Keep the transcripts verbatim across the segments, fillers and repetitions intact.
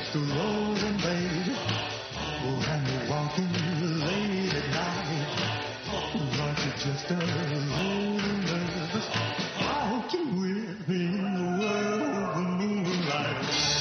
the rolling blade. Oh, and you're walking late at night. Aren't you just a little nervous? Walking with me in the world of moonlight.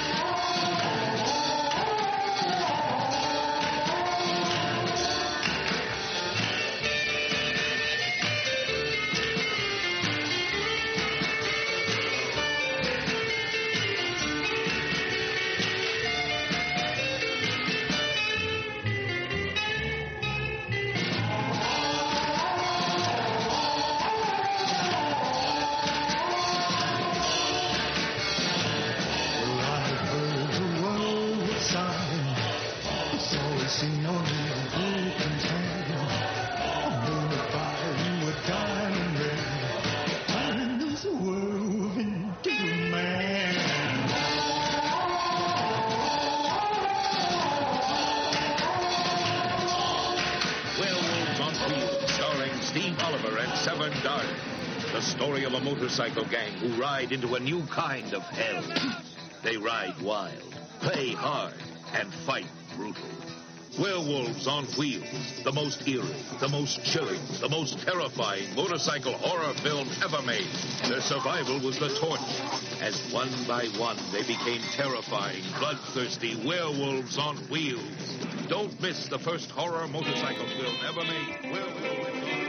The story of a motorcycle gang who ride into a new kind of hell. They ride wild, play hard, and fight brutal. Werewolves on Wheels, the most eerie, the most chilling, the most terrifying motorcycle horror film ever made. Their survival was the torch. As one by one they became terrifying, bloodthirsty werewolves on wheels. Don't miss the first horror motorcycle film ever made. Werewolves on Wheels.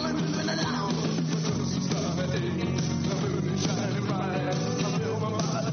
Shining bright, I feel my body.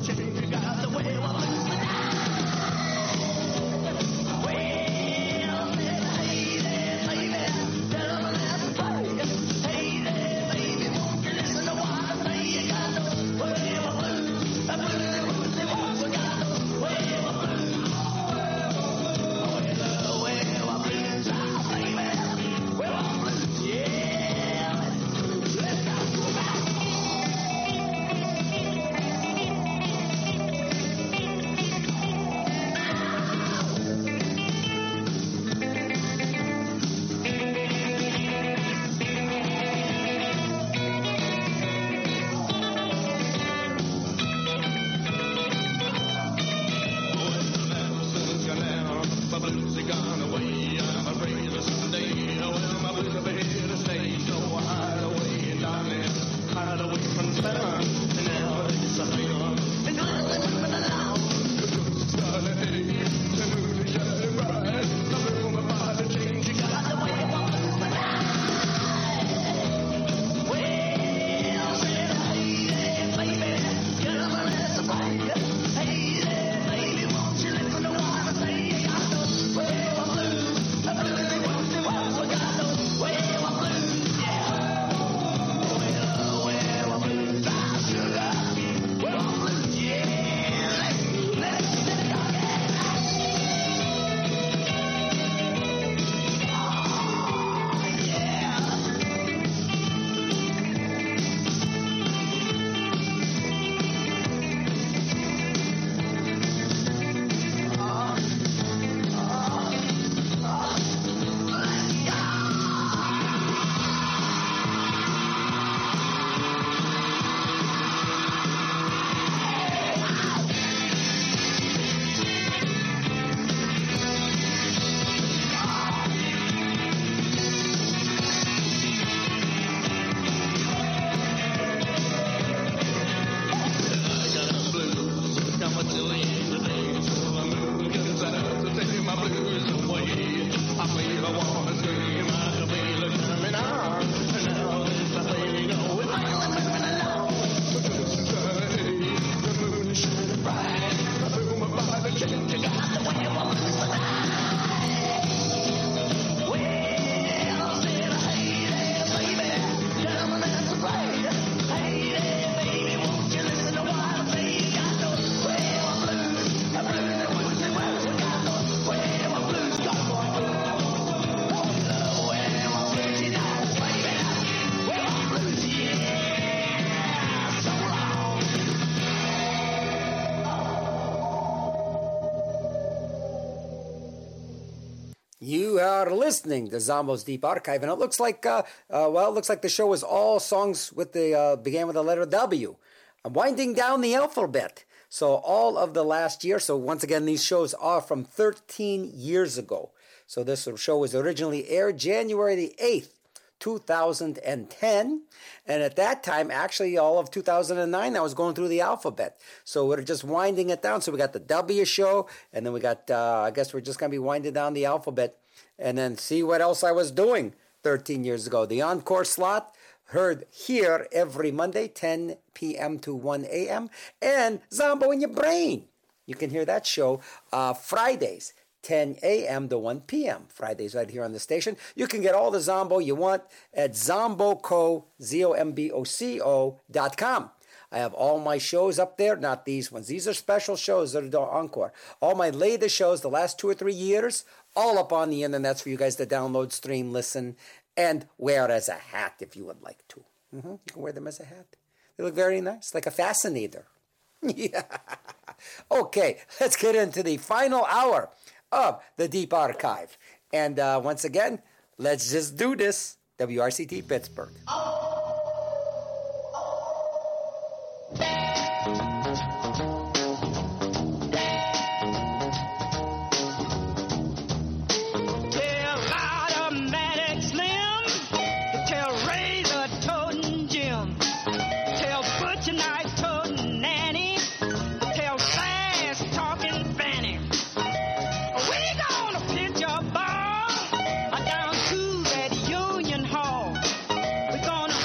You are listening to Zombo's Deep Archive, and it looks like, uh, uh, well, it looks like the show is all songs with the uh, began with the letter W. I'm winding down the alphabet. So all of the last year. So once again, these shows are from thirteen years ago. So this show was originally aired January the eighth, two thousand ten. And at that time, actually all of two thousand nine, I was going through the alphabet. So we're just winding it down. So we got the W show, and then we got, uh, I guess we're just going to be winding down the alphabet and then see what else I was doing thirteen years ago. The encore slot heard here every Monday, ten p.m. to one a.m. And Zombo in Your Brain. You can hear that show uh, Fridays, ten a.m. to one p.m. Fridays right here on the station. You can get all the Zombo you want at zomboco, Z O M B O C O dot com. I have all my shows up there, not these ones. These are special shows that are encore. All my latest shows, the last two or three years, all up on the internet for you guys to download, stream, listen, and wear as a hat if you would like to. Mm-hmm. You can wear them as a hat. They look very nice, like a fascinator. Yeah. Okay, let's get into the final hour of the Deep Archive. And uh, once again, let's just do this. W R C T Pittsburgh. We're gonna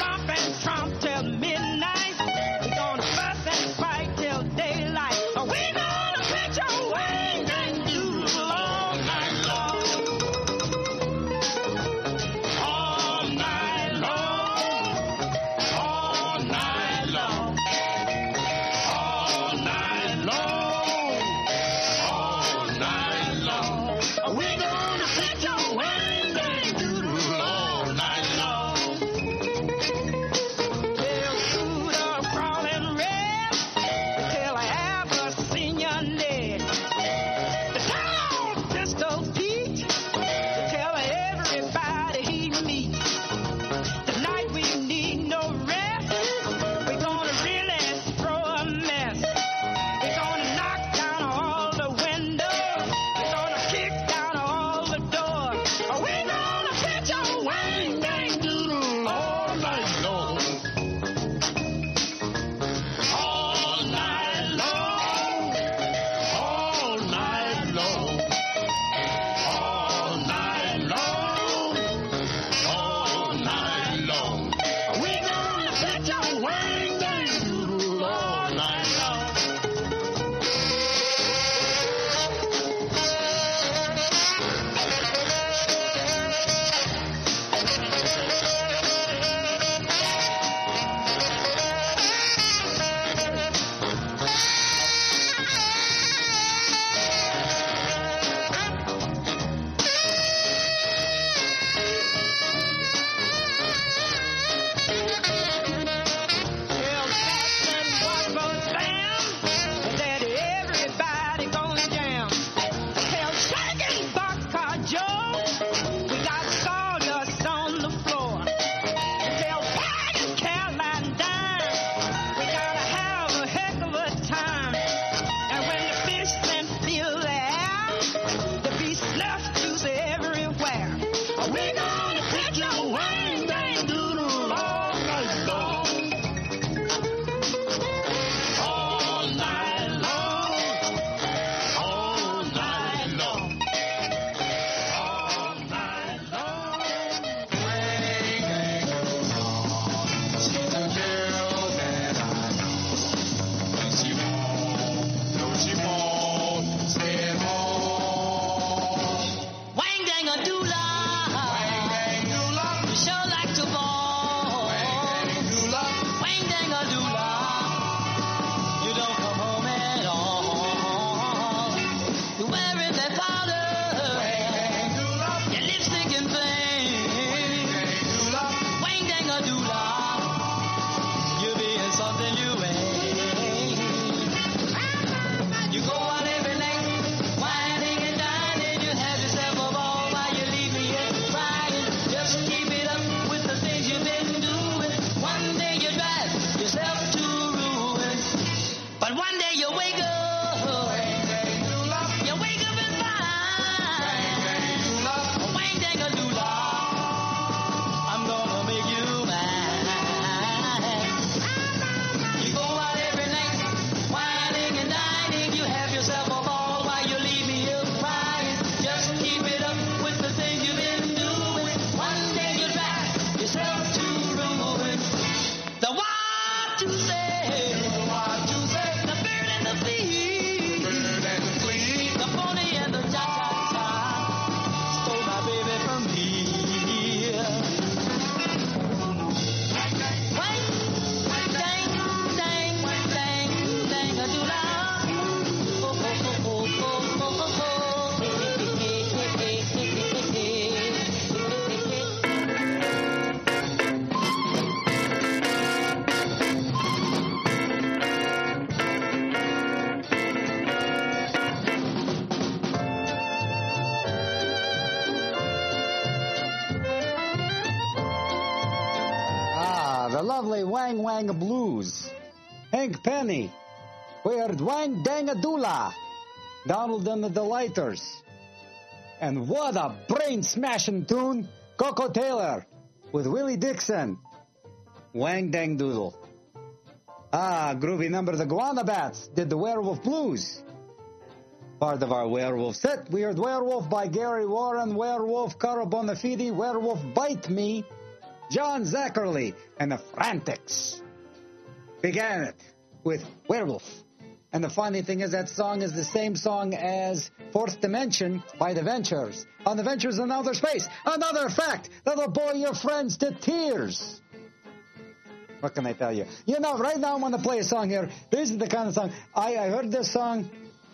lovely Wang Wang Blues. Hank Penny. We heard Wang Dangadula. Donald and the Delighters. And what a brain-smashing tune, Coco Taylor with Willie Dixon. Wang Dang Doodle. Ah, groovy number. The Guana Bats did the Werewolf Blues. Part of our Werewolf set, we heard Werewolf by Gary Warren, Werewolf, Cara Bonafide, Werewolf Bite Me, John Zackerly, and the Frantics. Began it with Werewolf. And the funny thing is that song is the same song as Fourth Dimension by The Ventures. On The Ventures in Outer Space. Another fact that'll bore your friends to tears. What can I tell you? You know, right now I'm going to play a song here. This is the kind of song. I, I heard this song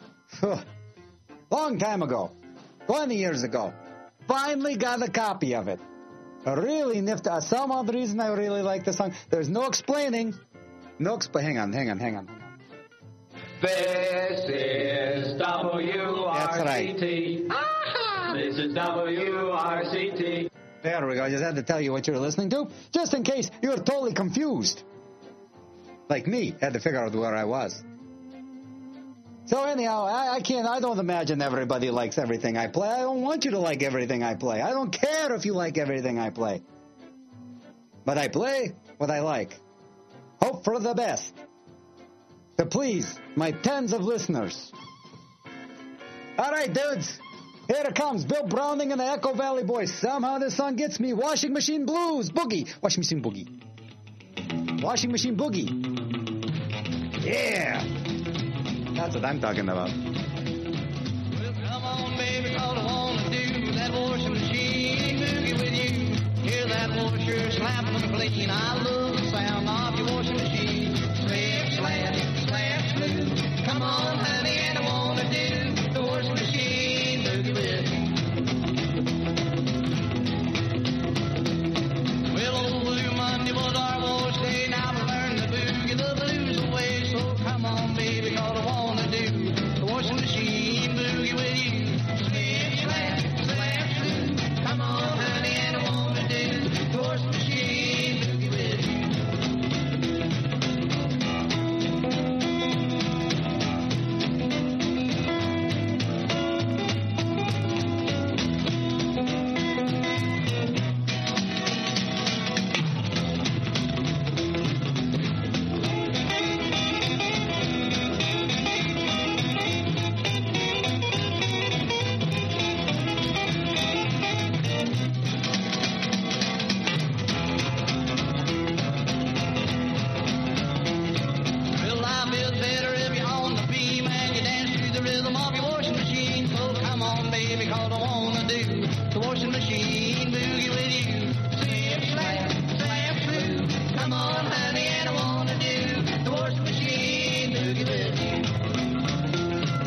long time ago. twenty years ago. Finally got a copy of it. Really nifty. Uh, some odd reason I really like the song. There's no explaining. No exp- Hang on, hang on, hang on. This is W R C T. Right. This is W R C T. There we go. I just had to tell you what you're listening to, just in case you were totally confused. Like me, had to figure out where I was. So anyhow, I, I can't, I don't imagine everybody likes everything I play. I don't want you to like everything I play. I don't care if you like everything I play. But I play what I like. Hope for the best. To please my tens of listeners. All right, dudes. Here it comes. Bill Browning and the Echo Valley Boys. Somehow this song gets me. Washing Machine Blues. Boogie. Washing Machine Boogie. Washing Machine Boogie. Yeah. That's what I'm talking about. Well, come on, baby, cause I want to do that washing machine boogie with you. Hear that washer slapping and clean. I love the sound of your washing machine. Slap, slap, slap, smooth. Come on, honey, and I want to do the washing machine boogie with you. Well, old Blue Monday was our wash day. Now we learned the boogie, the blues away. So come on, baby, cause I want to do the washing machine boogie with you. Slip, slap, slap, slip. Come on, honey, and I want to do the washing machine boogie with you. Well, life is better if you're on the beam and you dance to the rhythm of your washing machine. So come on, baby, cause I wanna do the washing machine boogie with you. Slip, slap, slap, slip. Come on, honey, and I wanna do the washing machine boogie with you.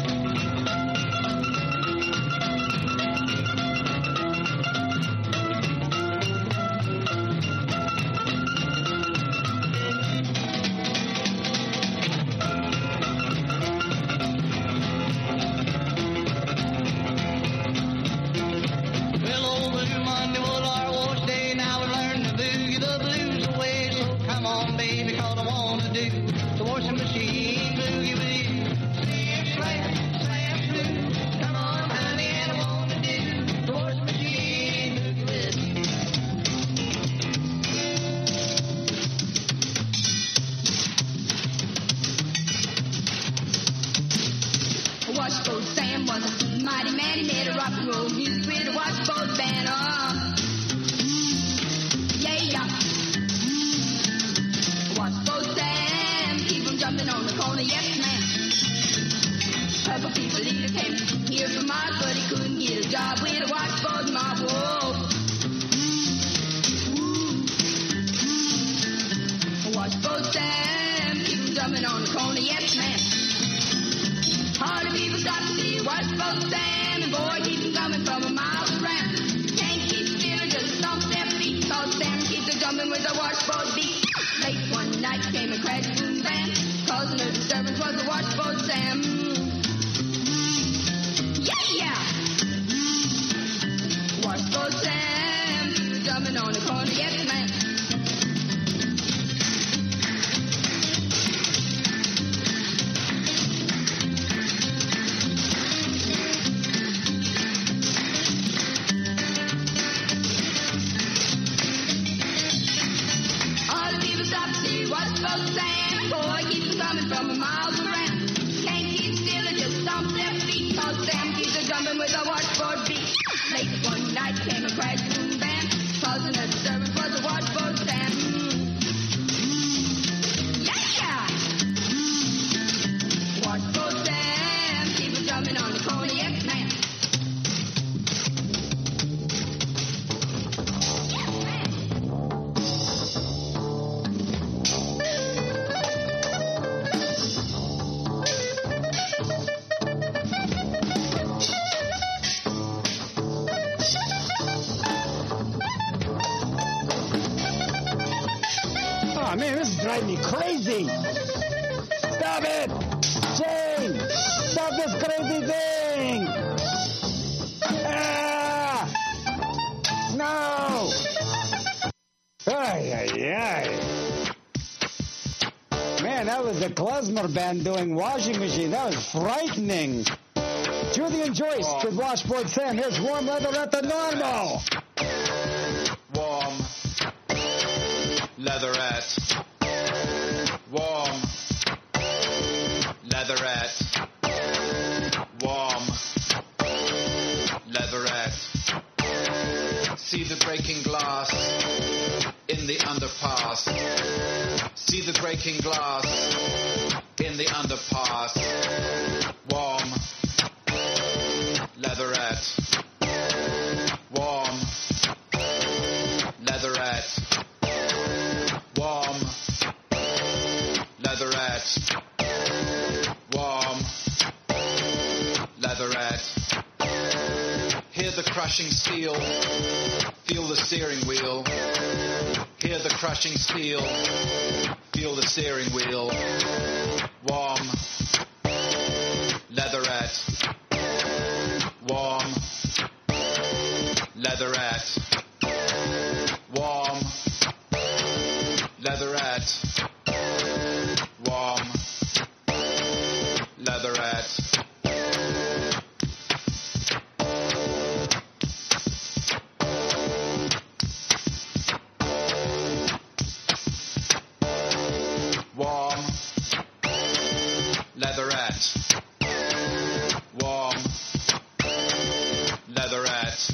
Well, old Blue Monday was our wash day. Now we learned to boogie the blues away. So come on, baby, cause I want to do the washing machine boogie with you. Slip, slap, slap, slip. Come on, honey, and I want to do the washing machine boogie with you. Washboard Sam was a mighty man. He made a rock and roll music with a washboard band. Oh, yeah, yeah. Washboard Sam, keep on jumping on the corner, yes, man. Purple people leader came here from Mars, but he couldn't get a job with a washboard mob. Whoa. Washboard Sam, keep on jumping on the corner, yes, man. All the people stop to see what's supposed to stand, and boy, keep them coming from a mile around. Can't keep still or just stomp their feet, cause Sam keeps them jumping with a washboard beat. Late one night came a crash boom bam, causing a disturbance was the washboard Sam. Yeah, yeah. Washboard Sam, keep them jumping on the corner, yes, man. Cause Sam keeps a drumming with a washboard beat. Late one night came a crashing band, causing a disturbance for the washboard Sam. Yeah! Washboard Sam keeps a drumming on the cognac man. Oh, man, this is driving me crazy. Stop it! Shane! Stop this crazy thing! Ah! No! Ay, ay, ay. Man, that was the klezmer band doing Washing Machine. That was frightening. Julie and Joyce Warm. with Washboard Sam. Here's Warm Leather at the Normal. Warm Leatherette. Warm Leatherette. Warm Leatherette. See the breaking glass in the underpass. See the breaking glass in the underpass. Warm Leatherette. Warm Leatherette. Warm Leatherette. Warm Leatherette. Hear the crushing steel. Feel the steering wheel. Hear the crushing steel. Feel the steering wheel. Warm Leatherette. Warm Leatherette. Warm Leatherette. Warm Leatherette. Warm Leatherette. Warm Leatherette.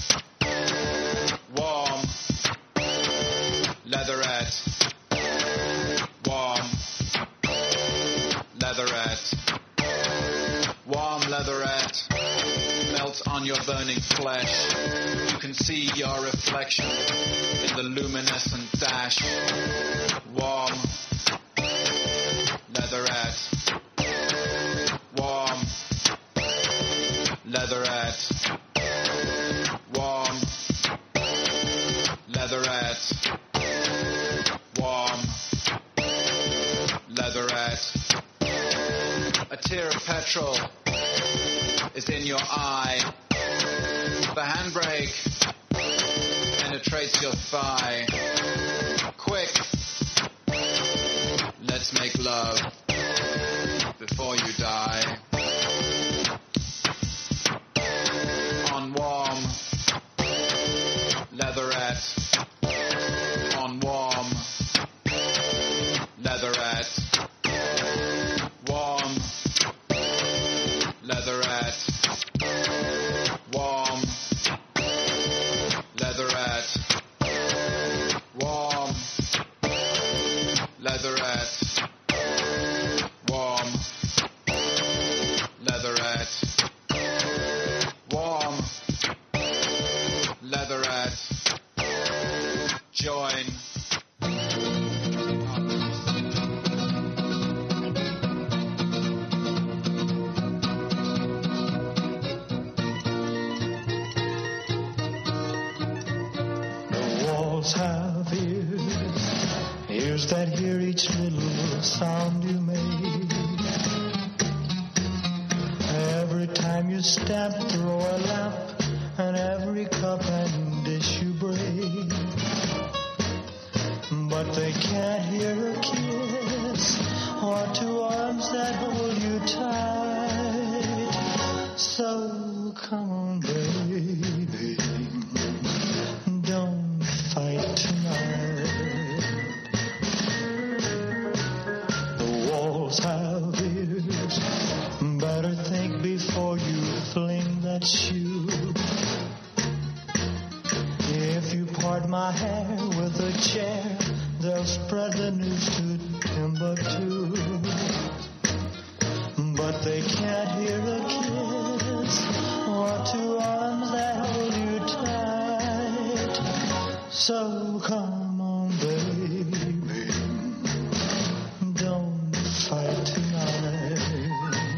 Warm Leatherette. Warm Leatherette. Warm Leatherette. Melts on your burning flesh. You can see your reflection in the luminescent dash. Warm Leatherette. Warm Leatherette. Warm Leatherette. Warm Leatherette. A tear of petrol is in your eye. The handbrake penetrates your thigh. Quick, let's make love before you die. On warm Leatherette. On warm Leatherette. Warm Leatherette. Warm Leatherette. Warm Leatherette. Warm Leatherette. Warm Leatherette. Join. Walls have ears, ears that hear each little sound you make. Every time you step, throw a lap, and every cup and dish you break. But they can't hear a kiss or two arms that hold you tight. So come on, baby, don't fight tonight. The walls have ears, better think before you fling that shoe. If you part my hair with a chair, they'll spread the news to Timbuktu. But they can't hear a kiss or two arms that hold you tight. So come on, baby, don't fight tonight.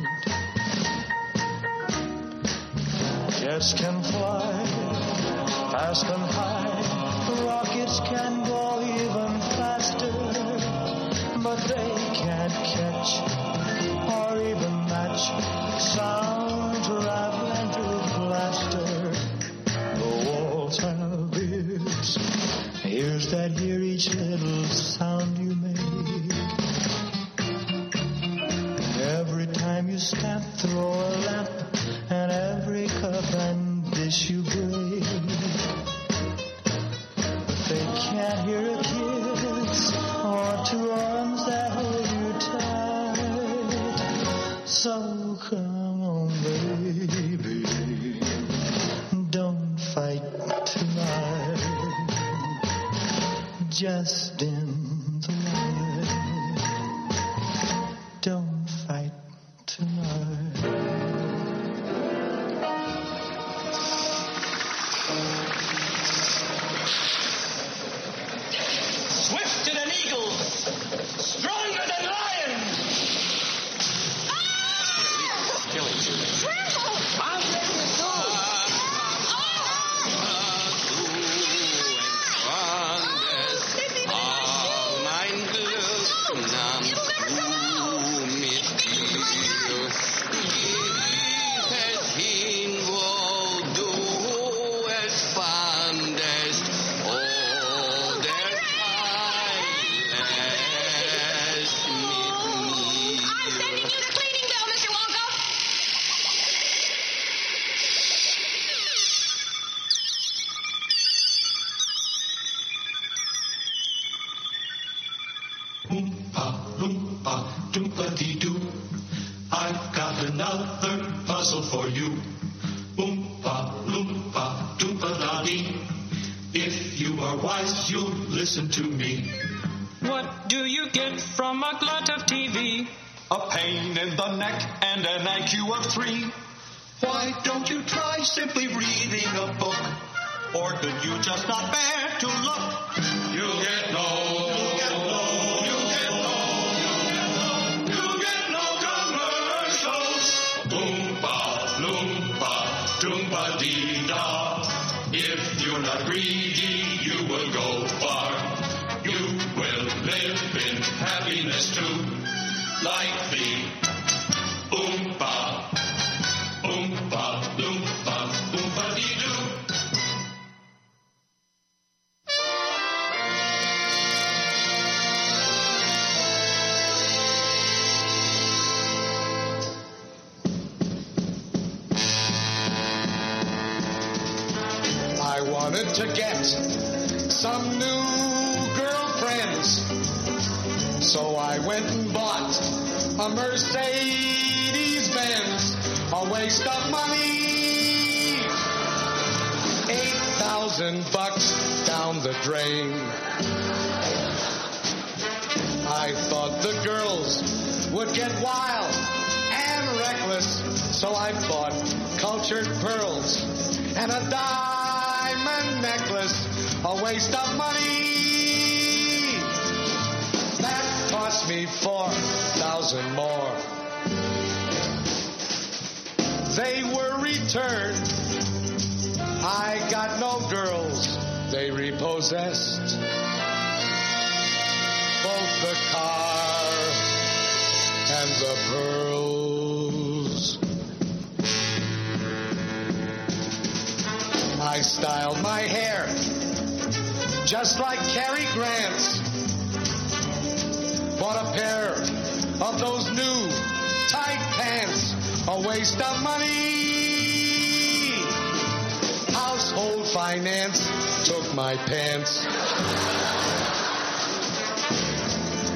Jets can fly fast and high, rockets can go even faster, but they can't catch or even match sounds rattling through plaster. The walls have ears, ears that hear each little sound you make. Every time you stamp, throw a lamp, and every cup and dish you break. But they can't hear a kiss or two arms that hold you tight. So come on, baby, don't fight tonight. Just in the light, don't fight tonight. Swifter than eagles, stronger than lions. Killing you. I'm ready to go. I'm sending you the cleaning bill, Mister Wonka. Oompa, loompa, doompa-dee-doo. I've got another puzzle for you. Oompa, loompa, doompa-da-dee. If you are wise, you'll listen to me. What do you get from a glut of T V? A pain in the neck and an I Q of three. Why don't you try simply reading a book? Or could you just not bear to look? You'll get no, you'll get no, you'll get no, you'll get no, you'll get no commercials. Oompa, loompa, doompa-dee-da. If you're not greedy, you will go far. You will live in happiness too, like the Oompa, Oompa, Loompa, Oompa-dee-doo. I wanted to get some new girlfriends, so I went and bought a Mercedes-Benz, a waste of money, eight thousand bucks down the drain. I thought the girls would get wild and reckless, so I bought cultured pearls and a diamond necklace, a waste of money. That cost me four thousand more. They were returned. I got no girls, they repossessed both the car and the pearls. I styled my hair just like Cary Grant's. Bought a pair of those new tight pants, a waste of money. Household finance took my pants.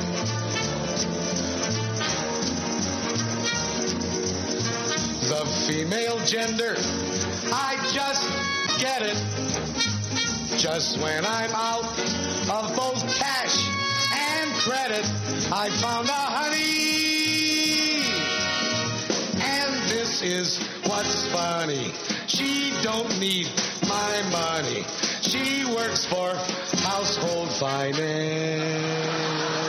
The female gender. I just get it. Just when I'm out of both cash and credit, I found a honey. And this is what's funny. She don't need my money. She works for household finance.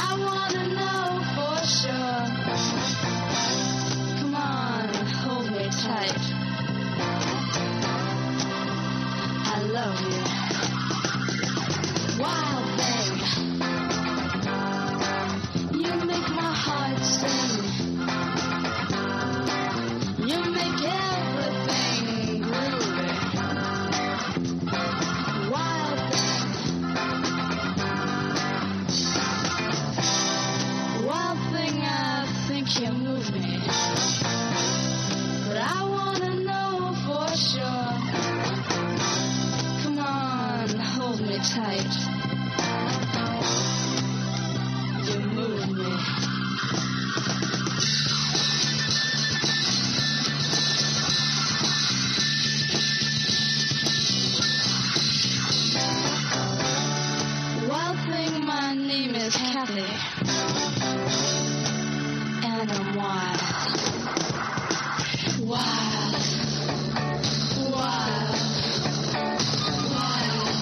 I wanna know for sure. Come on, hold me tight. I love you. Wild thing, you make my heart sing. You make everything groovy. Wild thing, wild thing, I think you move me. But I wanna know for sure. Come on, hold me tight. You move me. Wild thing, my name is Kathy. And I'm wild. Wild. Wild. Wild.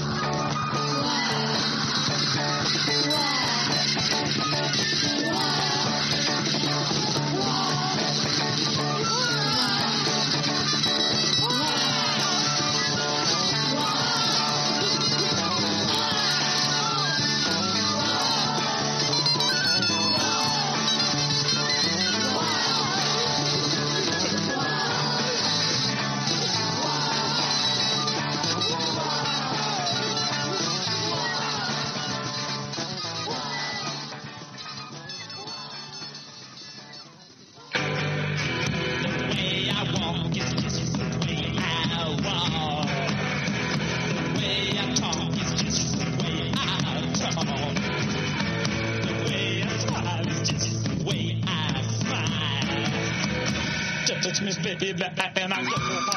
Touch me, baby, back and I go.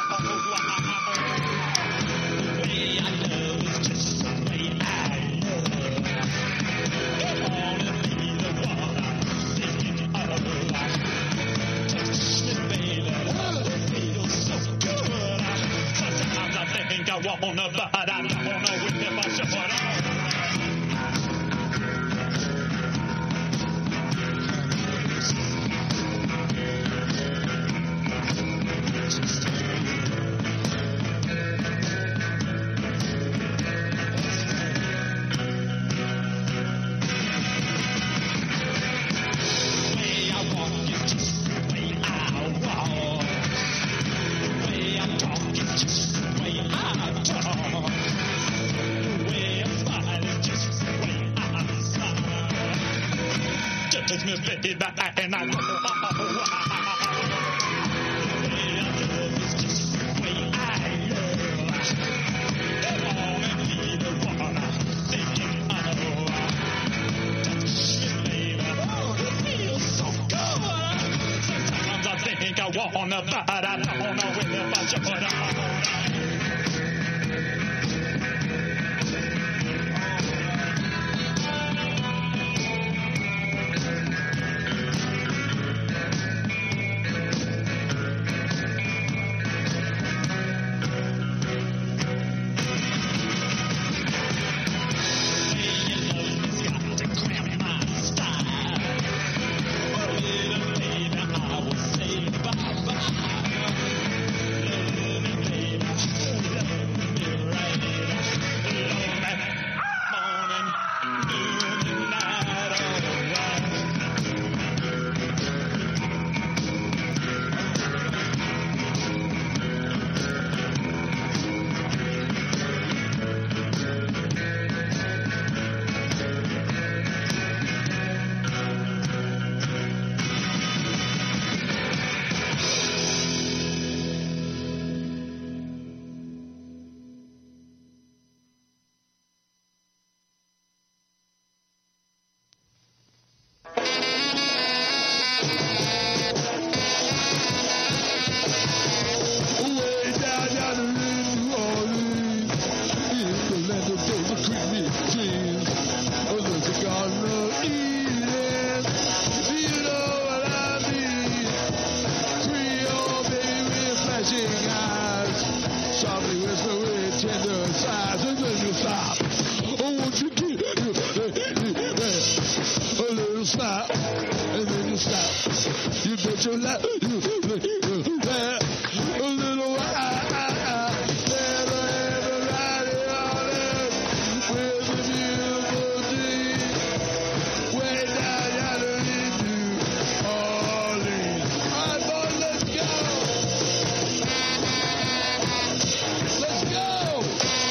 The way I love is just the way I love. You wanna be the one I'm thinking of. Touch me, baby, oh, it feels so good. Sometimes I think I wanna, but I don't wanna with if I show it all. Touch me, baby, back and I go. The way I love is just the way I love. You wanna be the one I'm thinking of. Touch me, baby, oh, it feels so good. Sometimes I think I wanna, but I don't know if I should. Baby, I will say bye-bye. Love me, baby. smile, and then you stop. You bet your life, you laugh a little while. Never everybody on earth with a beautiful dream. Way down yonder in New Orleans. All right, boys, let's go. Let's go.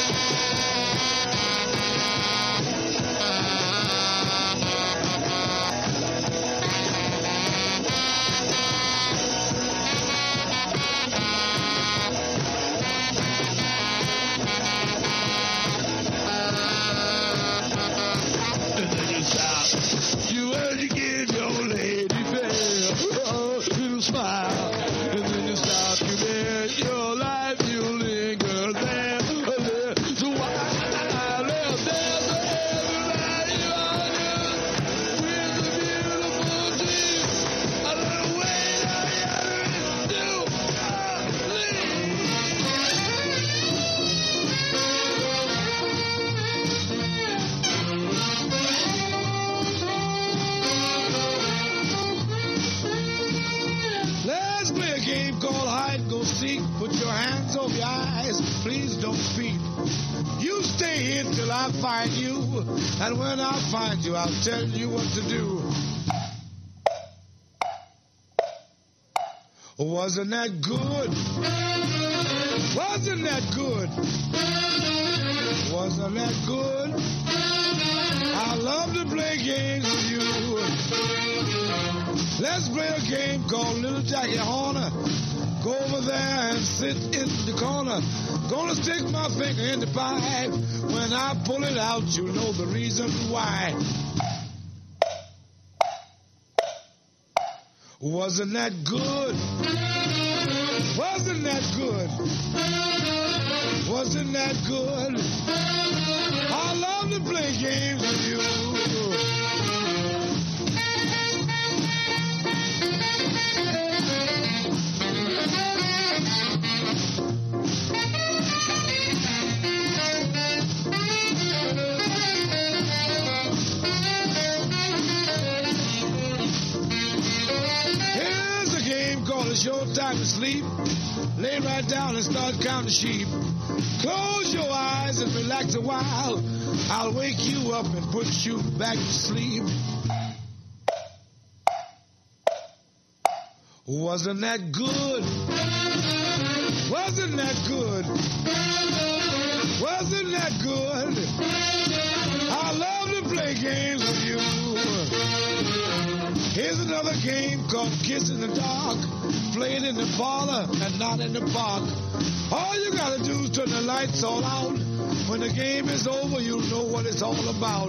And then you stop. You heard you give your lady fair. Oh, little smile. And then you stop. You bet your life you linger there. A little while. There's everybody on earth with a beautiful dream. A little way down yonder in New Let's play a game called hide and go seek. Put your hands over your eyes. Please don't speak. You stay here till I find you. And when I find you, I'll tell you what to do. Wasn't that good? Wasn't that good? Wasn't that good? I love to play games with you. Let's play a game called Little Jackie Horner. Go over there and sit in the corner. Gonna stick my finger in the pipe. When I pull it out, you know the reason why. Wasn't that good? Wasn't that good? Wasn't that good? I love to play games with you. Here's a game called It's Your Time to Sleep. Lay right down and start counting sheep. Close your eyes and relax a while. I'll wake you up and put you back to sleep. Wasn't that good? Wasn't that good? Wasn't that good? I love to play games with you. Here's another game called Kiss in the Dark. Play it in the parlor and not in the park. All you gotta do is turn the lights all out. When the game is over, you'll know what it's all about.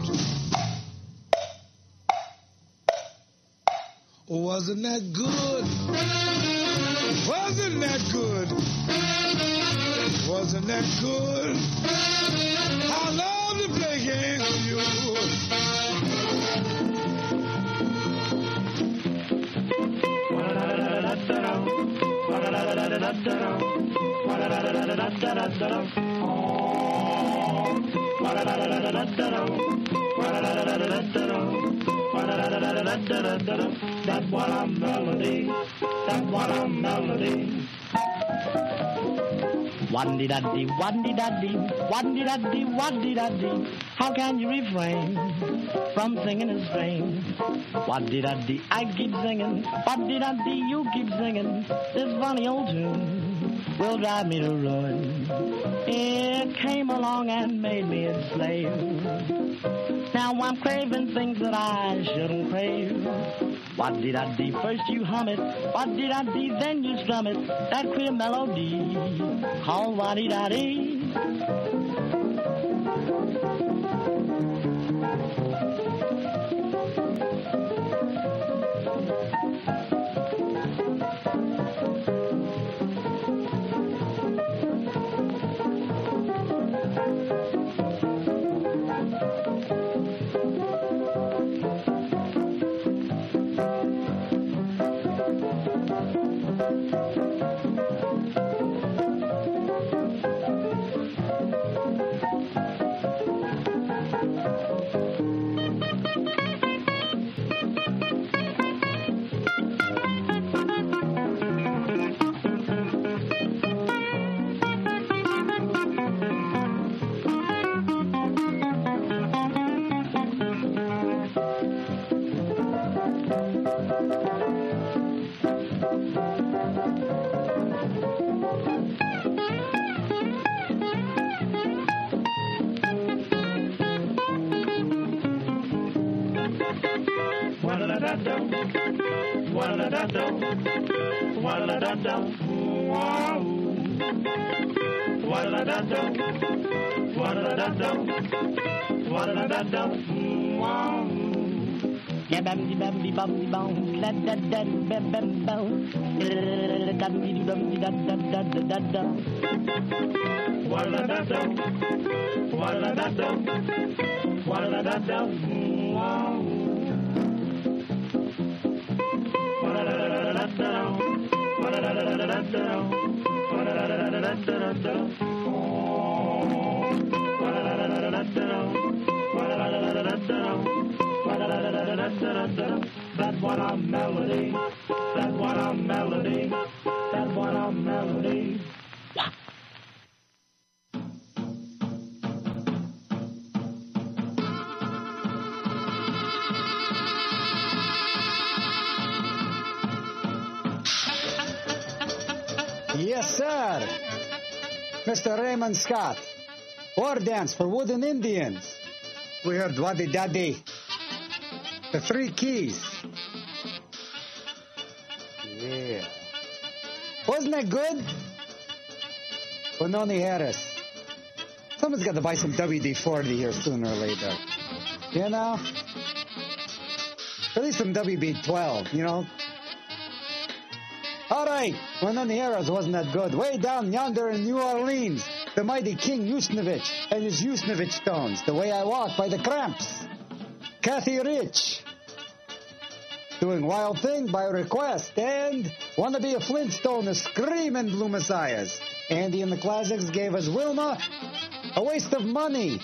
Wasn't that good? Wasn't that good? Wasn't that good? I love to play games with you. That what a melody, that what a melody. Waddy-daddy, waddy-daddy, waddy-daddy, waddy-daddy. How can you refrain from singing his strain? Waddy-daddy, I keep singing. Waddy-daddy, you keep singing. This funny old tune will drive me to ruin. It came along and made me its slave. Now I'm craving things that I shouldn't crave. Waddy-daddy, first you hum it. Waddy-daddy, then you strum it. That queer melody called waddy-daddy. Wa-da-da-da-do. Wa-da-da-da-do. Wa-da-da-da-do. Wow. Wa-da-da-da-do. Wa-da-da-da-do. Wa-da-da-da-do. Wow. Yeah, bam di bam di bam di bam, la da da bam bam bam, la da di bam di da da da da da da. Walla da da, walla da da, walla da da, wow. Walla da da da da da, walla da da da da da, walla da da da da da da. Walla da da da da da, walla da da da da da. That's what a melody. That's what a melody. That's what a melody. Yes, sir. Mister Raymond Scott. War dance for wooden Indians. We heard Waddy Daddy. The Three Keys. Yeah. Wasn't that good? Bononi Harris. Someone's got to buy some W D forty here sooner or later. You know? At least some W B twelve, you know? All right. Bononi Harris wasn't that good. Way down yonder in New Orleans, the mighty King Yusnevich and his Yusnevich tones. The Way I Walk by the Cramps. Kathy Rich. Doing Wild Thing by request. And Wanna Be a Flintstone, the Screamin' Blue Messiahs. Andy and the Classics gave us Wilma, A Waste of Money.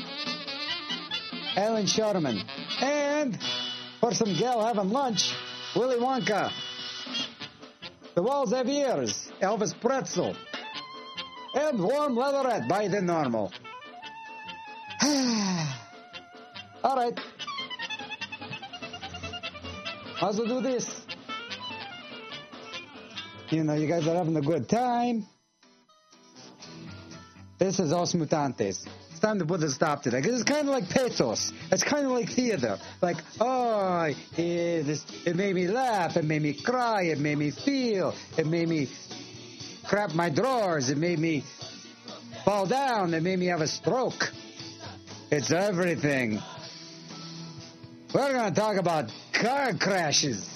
Alan Sherman. And for some gal having lunch, Willy Wonka. The Walls Have Ears, Elvis Pretzel. And Warm Leatherette by The Normal. All right. How's we do this? You know, you guys are having a good time. This is Os Mutantes. It's time to put a stop to that. Because it's kind of like pathos. It's kind of like theater. Like, oh, it, this, it made me laugh. It made me cry. It made me feel. It made me crap my drawers. It made me fall down. It made me have a stroke. It's everything. We're going to talk about car crashes.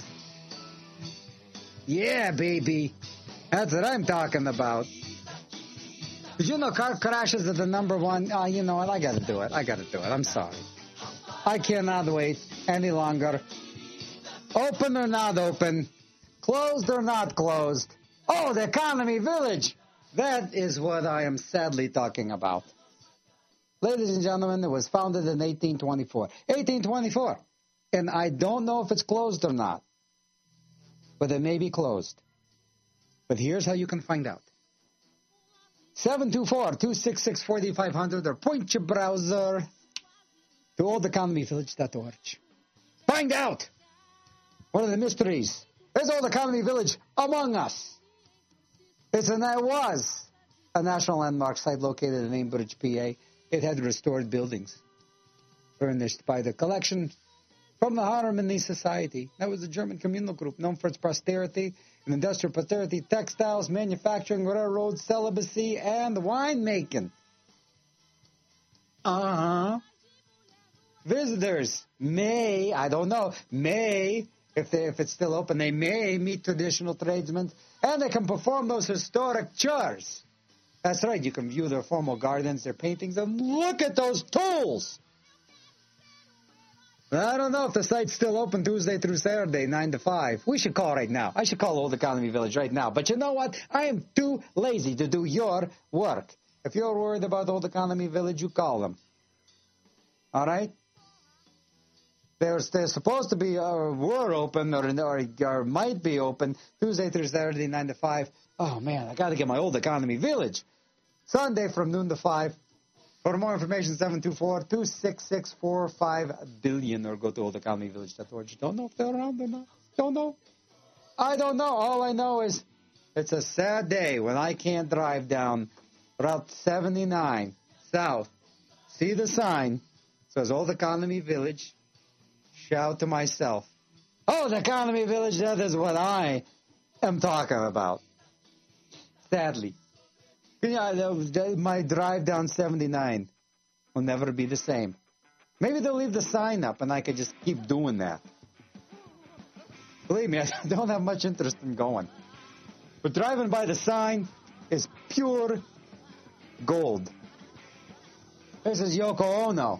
Yeah, baby. That's what I'm talking about. Did you know car crashes are the number one? Uh, you know what? I got to do it. I got to do it. I'm sorry. I cannot wait any longer. Open or not open. Closed or not closed. Oh, the Economy Village. That is what I am sadly talking about. Ladies and gentlemen, it was founded in eighteen twenty-four. eighteen twenty-four. And I don't know if it's closed or not. But it may be closed. But here's how you can find out. seven two four, two six six, four five zero zero or point your browser to old economy village dot org. Find out. One of the mysteries. Is Old Economy Village among us? It's and it was a national landmark site located in Ambridge, P A. It had restored buildings furnished by the collection from the Harmony Society. That was a German communal group known for its prosperity and industrial prosperity, textiles, manufacturing, railroads, celibacy, and winemaking. Uh-huh. Visitors may, I don't know, may, if they, if it's still open, they may meet traditional tradesmen, and they can perform those historic chores. That's right, you can view their formal gardens, their paintings, and look at those tools! I don't know if the site's still open Tuesday through Saturday, nine to five. We should call right now. I should call Old Economy Village right now. But you know what? I am too lazy to do your work. If you're worried about Old Economy Village, you call them. All right? They're, they're supposed to be, or uh, were open, or, or, or might be open Tuesday through Saturday, nine to five. Oh, man, I got to get my Old Economy Village. Sunday from noon to five. For more information, seven two four, two six six, four five billion or go to old economy village dot org. Don't know if they're around or not. Don't know. I don't know. All I know is it's a sad day when I can't drive down Route seventy-nine south. See the sign. It says Old Economy Village. shout to myself, oh, the Economy Village, that is what I am talking about. Sadly. Yeah, that was, that, my drive down seventy-nine will never be the same. Maybe they'll leave the sign up and I could just keep doing that. Believe me, I don't have much interest in going. But driving by the sign is pure gold. This is Yoko Ono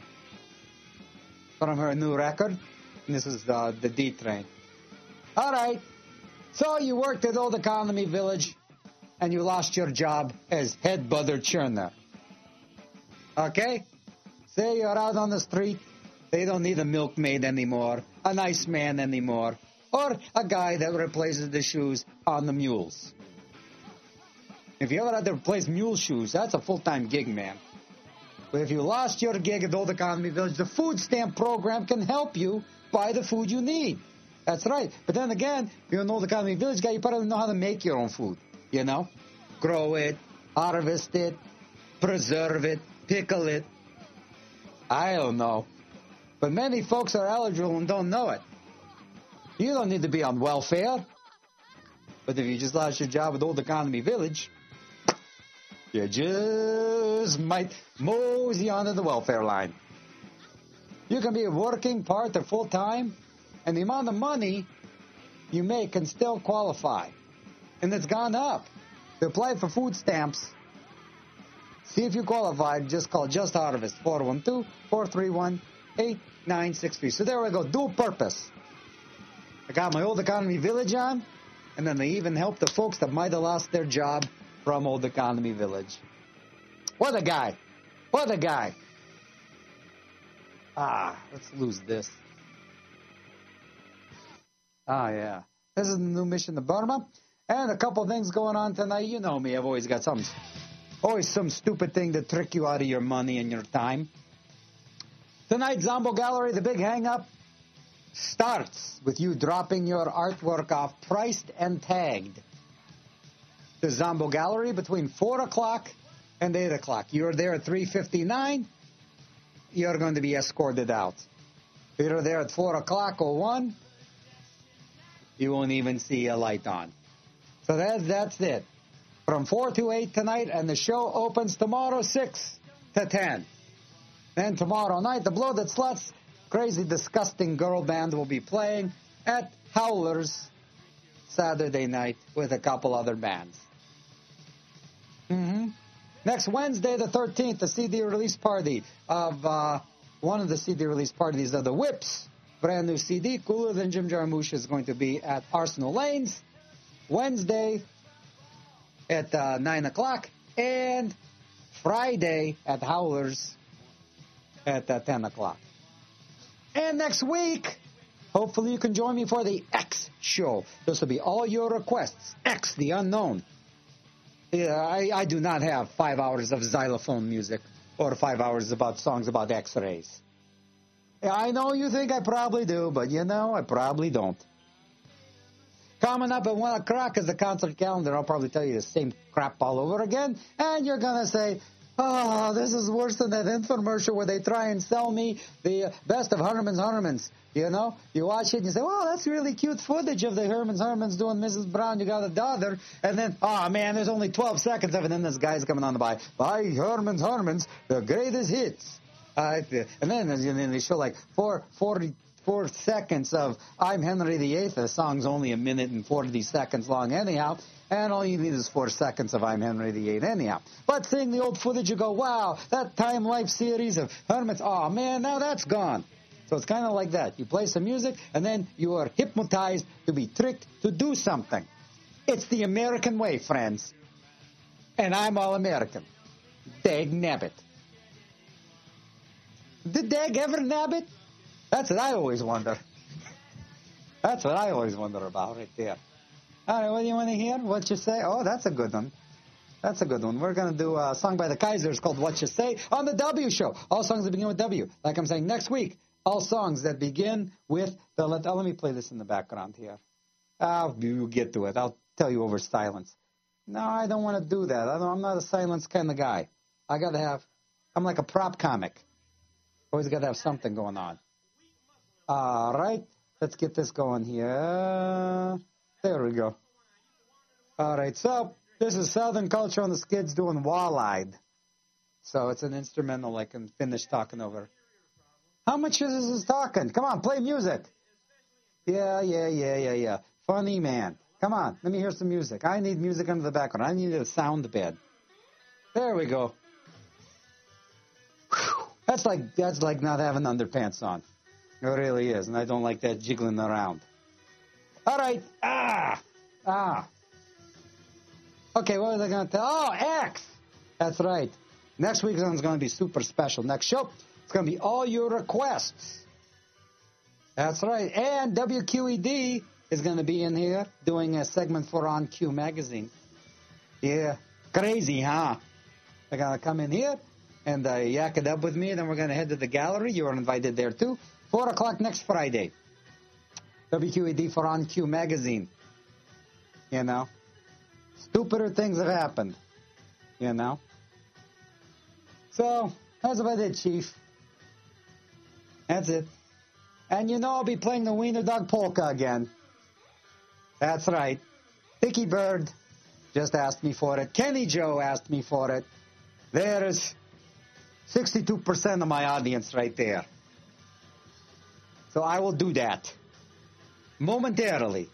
from her new record. And this is the, the D Train. All right. So you worked at Old Economy Village and you lost your job as head butter churner. Okay? Say you're out on the street. They don't need a milkmaid anymore, a nice man anymore, or a guy that replaces the shoes on the mules. If you ever had to replace mule shoes, that's a full-time gig, man. But if you lost your gig at Old Economy Village, the food stamp program can help you buy the food you need. That's right. But then again, if you're an Old Economy Village guy, you probably know how to make your own food, you know? Grow it, harvest it, preserve it, pickle it. I don't know. But many folks are eligible and don't know it. You don't need to be on welfare. But if you just lost your job at Old Economy Village, you just might mosey onto the welfare line. You can be working part or full-time, and the amount of money you make can still qualify. And it's gone up. To apply for food stamps, see if you qualify, just call Just Harvest, four one two, four three one, eight nine six three. So there we go, dual purpose. I got my Old Economy Village on, and then they even helped the folks that might have lost their job from Old Economy Village. What a guy. What a guy. Ah, let's lose this. Ah, yeah. This is the new mission to Burma. And a couple things going on tonight. You know me, I've always got some, always some stupid thing to trick you out of your money and your time. Tonight, Zombo Gallery, the big hang-up, starts with you dropping your artwork off priced and tagged. The Zombo Gallery between four o'clock and eight o'clock. You're there at three fifty-nine, you're going to be escorted out. If you're there at four o'clock or one, you won't even see a light on. So that, that's it. From four to eight tonight, and the show opens tomorrow six to ten. Then tomorrow night, the Blow That Sluts, crazy, disgusting girl band will be playing at Howlers Saturday night with a couple other bands. Mm-hmm. Next Wednesday, the thirteenth, the C D release party of uh, one of the C D release parties of the Whips. Brand new C D, Cooler Than Jim Jarmusch, is going to be at Arsenal Lanes Wednesday at uh, nine o'clock, and Friday at Howlers at uh, ten o'clock. And next week, hopefully you can join me for the X show. This will be all your requests. X, the unknown. Yeah, I, I do not have five hours of xylophone music or five hours about songs about X-rays. I know you think I probably do, but you know, I probably don't. Coming up at one o'clock is the concert calendar. I'll probably tell you the same crap all over again. And you're going to say, oh, this is worse than that infomercial where they try and sell me the best of Herman's Hermans. You know, you watch it and you say, well, that's really cute footage of the Herman's Hermans doing Missus Brown, you got a daughter. And then, oh, man, there's only twelve seconds of it. And then this guy's coming on the by, by Herman's Hermans, the greatest hits. Uh, and then and then they show like four, forty-four seconds of I'm Henry the Eighth. The song's only a minute and forty seconds long anyhow. And all you need is four seconds of I'm Henry the Eighth anyhow. But seeing the old footage, you go, wow, that Time Life series of Hermits, oh, man, now that's gone. So it's kind of like that. You play some music, and then you are hypnotized to be tricked to do something. It's the American way, friends. And I'm all American. Dag nabbit. Did Dag ever nab it? That's what I always wonder. That's what I always wonder about right there. All right, what do you want to hear? What You Say? Oh, that's a good one. That's a good one. We're going to do a song by the Kaisers called What You Say on the W Show. All songs that begin with W. Like I'm saying, next week, all songs that begin with the... Let, oh, let me play this in the background here. Oh, you get to it. I'll tell you over silence. No, I don't want to do that. I don't, I'm not a silence kind of guy. I got to have... I'm like a prop comic. Always got to have something going on. All right. Let's get this going here. There we go. All right. So this is Southern Culture on the Skids doing Wall-Eyed. So it's an instrumental I can finish talking over. How much is this talking? Come on, play music. Yeah, yeah, yeah, yeah, yeah. Funny man. Come on, let me hear some music. I need music under the background. I need a sound bed. There we go. Whew. That's like that's like not having underpants on. It really is, and I don't like that jiggling around. All right. Ah, ah. Okay, what was I going to tell? Oh, X. That's right. Next week's one's going to be super special. Next show, it's going to be all your requests. That's right. And W Q E D is going to be in here doing a segment for On Q magazine. Yeah. Crazy, huh? They're going to come in here and uh, yak it up with me, and then we're going to head to the gallery. You are invited there, too. four o'clock next Friday. W Q E D for On Q magazine. You know? Stupider things have happened. You know? So, that's about it, Chief. That's it. And you know I'll be playing the Wiener Dog Polka again. That's right. Dickie Bird just asked me for it. Kenny Joe asked me for it. There's sixty-two percent of my audience right there. So I will do that. Momentarily.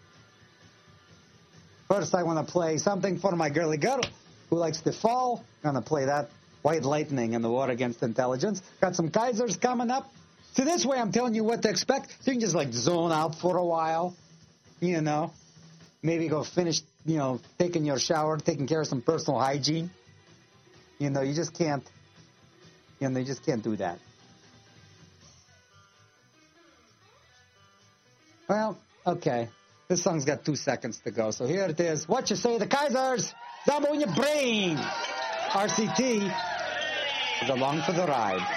First I want to play something for my girly girl who likes to fall. I'm going to play that. White Lightning in the War Against Intelligence. Got some Kaisers coming up. So this way I'm telling you what to expect. So you can just like zone out for a while. You know. Maybe go finish, you know, taking your shower, taking care of some personal hygiene. You know, you just can't, you know, you just can't do that. Well, okay. This song's got two seconds to go. So here it is. What you say, the Kaisers? Zombo in your brain. R C T is along for the ride.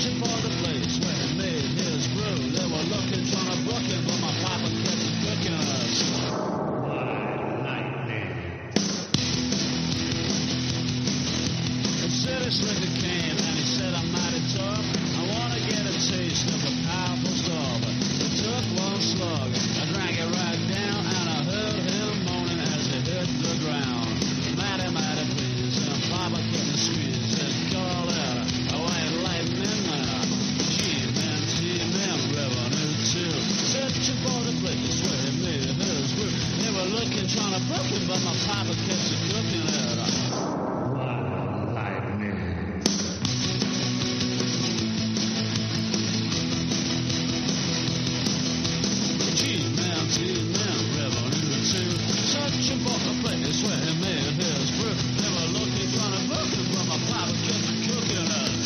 searching for the place where he made his brew. They were looking, trying to book him, but my papa kept cooking us. The city slicker came and he said, I'm mighty tough. I want to get a taste of a powerful stuff. It took one slug, I drank it right down, and I heard him moaning as he hit the ground. Mighty, mighty please, and Papa couldn't squeeze and call out, I ain't lightning now. G-men, T-men, revenue too. Searching for the place where he made his brew. They were looking, trying to book him, but my Papa kept it cooking out. Searching for a place where he made his brew. They were looking, trying to book him, but my papa kept it cooking us.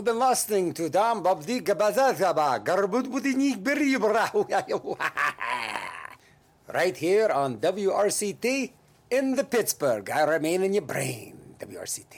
You've been listening to Dam Babdi Gabazazaba Garbudbudinik Biribra right here on W R C T in the Pittsburgh. I remain in your brain. W R C T.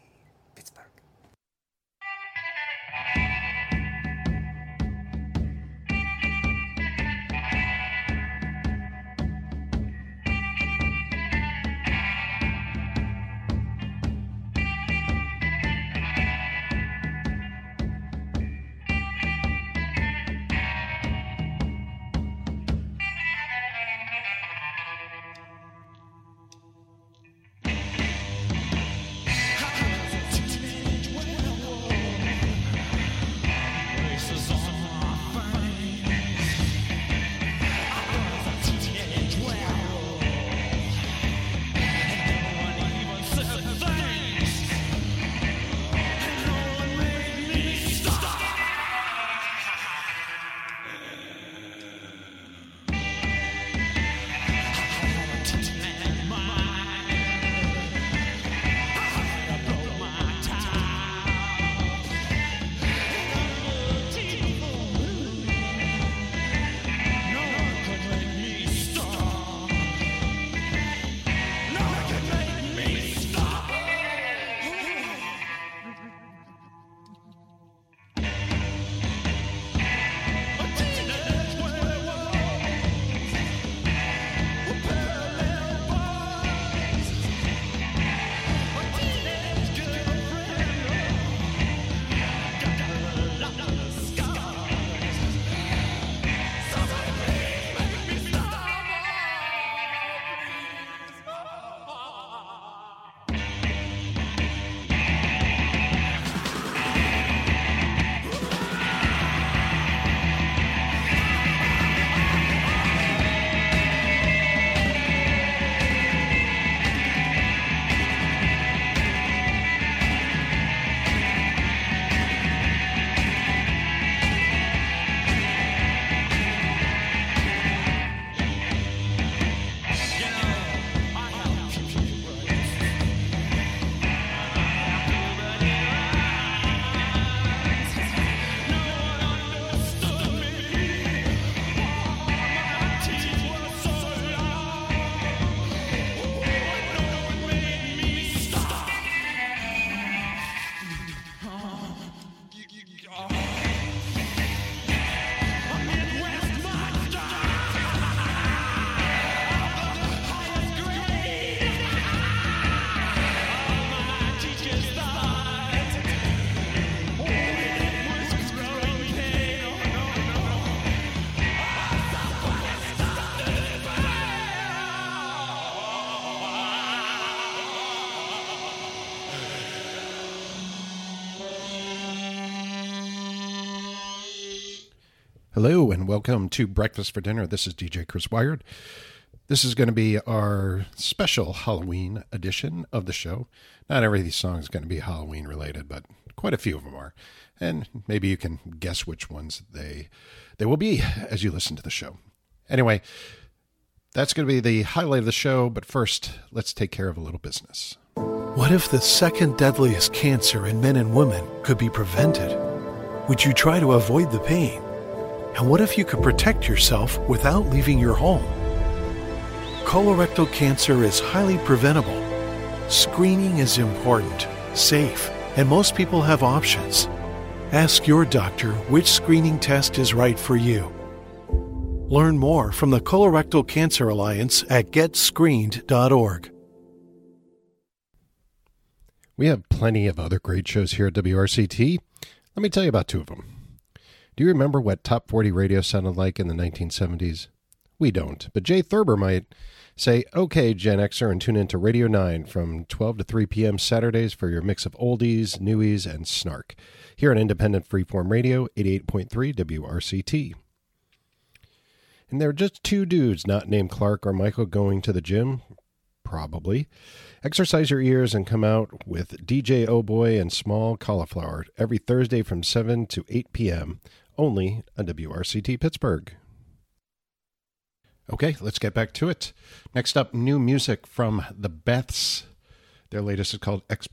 Hello and welcome to Breakfast for Dinner. This is D J Chris Wired. This is going to be our special Halloween edition of the show. Not every song is going to be Halloween related, but quite a few of them are. And maybe you can guess which ones they they will be as you listen to the show. Anyway, that's going to be the highlight of the show, but first, let's take care of a little business. What if the second deadliest cancer in men and women could be prevented? Would you try to avoid the pain? And what if you could protect yourself without leaving your home? Colorectal cancer is highly preventable. Screening is important, safe, and most people have options. Ask your doctor which screening test is right for you. Learn more from the Colorectal Cancer Alliance at get screened dot org. We have plenty of other great shows here at W R C T. Let me tell you about two of them. Do you remember what Top forty radio sounded like in the nineteen seventies? We don't, but Jay Thurber might. Say, okay, Gen Xer, and tune in to Radio nine from twelve to three p.m. Saturdays for your mix of oldies, newies, and snark. Here on Independent Freeform Radio, eighty-eight point three W R C T. And there are just two dudes not named Clark or Michael going to the gym. Probably. Exercise your ears and come out with D J Oh Boy and Small Cauliflower every Thursday from seven to eight p.m. only on W R C T Pittsburgh. Okay, let's get back to it. Next up, new music from the Beths. Their latest is called X.